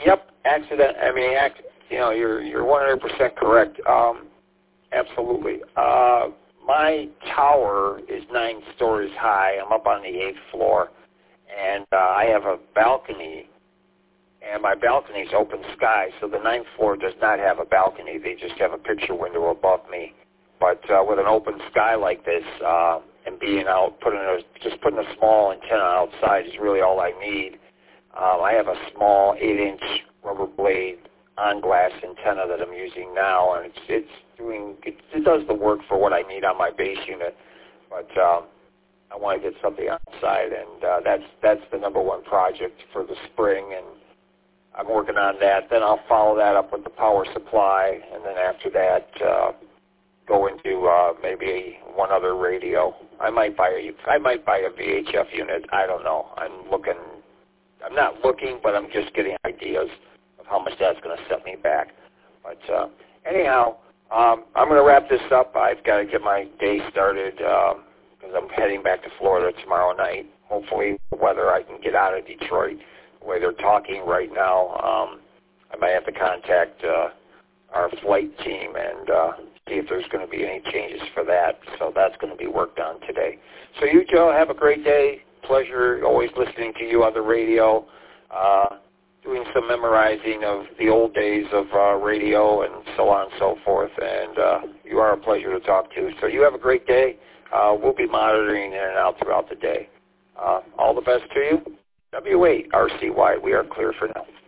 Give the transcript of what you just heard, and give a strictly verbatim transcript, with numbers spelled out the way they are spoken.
Yep, accident. I mean, act, you know, you're you're one hundred percent correct. Um, absolutely. Uh, my tower is nine stories high. I'm up on the eighth floor, and uh, I have a balcony, and my balcony is open sky. So the ninth floor does not have a balcony. They just have a picture window above me. But uh, with an open sky like this, uh, and being out, putting a, just putting a small antenna outside is really all I need. Um, I have a small eight-inch rubber blade on-glass antenna that I'm using now, and it's it's doing it, it does the work for what I need on my base unit. But um, I want to get something outside, and uh, that's that's the number one project for the spring, and I'm working on that. Then I'll follow that up with the power supply, and then after that, uh, go into uh, maybe one other radio. I might buy a I might buy a V H F unit. I don't know. I'm looking. I'm not looking, but I'm just getting ideas of how much that's going to set me back. But uh, anyhow, um, I'm going to wrap this up. I've got to get my day started because um, I'm heading back to Florida tomorrow night. Hopefully, whether I can get out of Detroit, the way they're talking right now, um, I might have to contact uh, our flight team and uh, see if there's going to be any changes for that. So that's going to be worked on today. So you, Joe, have a great day. Pleasure always listening to you on the radio, uh, doing some memorizing of the old days of uh, radio and so on and so forth. And uh, you are a pleasure to talk to. So you have a great day. Uh, we'll be monitoring in and out throughout the day. Uh, all the best to you. W eight R C Y, we are clear for now.